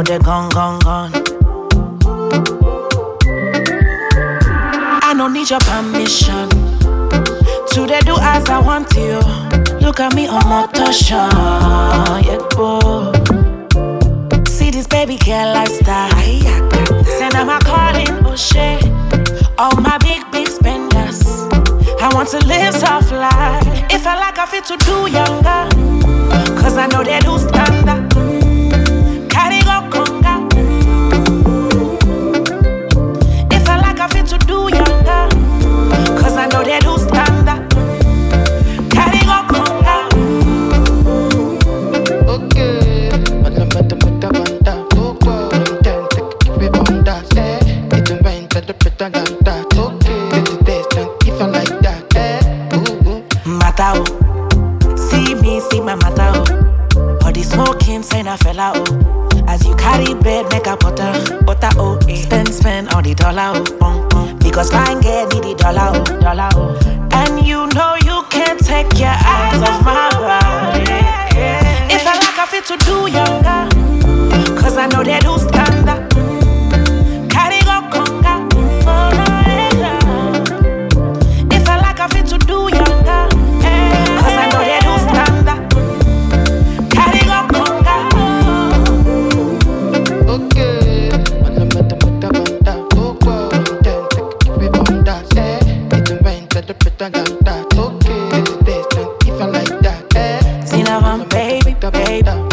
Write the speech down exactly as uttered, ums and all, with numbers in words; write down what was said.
the gone, gone, gone. I don't need your permission to they do as I want you. Look at me on motor show, yeah, boy. See this baby girl lifestyle. Send them a calling, oh shit. All my big, big spenders. I want to live soft life. If I like, I fit to do younger. Cause I know they do standard. Carry go conga. If I like, I fit to do younger. Cause I know they do standard. Carry go conga. Okay. Mata mata mata mata. Toko. Intente que me bonda. It's a mind that the better than that. Okay. This is distant. If I like that. Matao. See me, see my matao. Body smoking, saying I fell out. As you carry bread, make a butter, butter oh, eh. Spend, spend all the dollar oh, um, um. Because fine get need the dollar oh, dollar oh. And you know you can't take your eyes off my body. If I like, I fit to do younger. Cause I know they do standard. Carry go conga. If I like, I fit to do younger. Cause I know they do standard. Carry go conga. Okay. Mata mata mata mata. Toko. Intente que me bonda. It's a mind that the better than that. Okay. This is distant. If I like that. See now I'm baby, baby.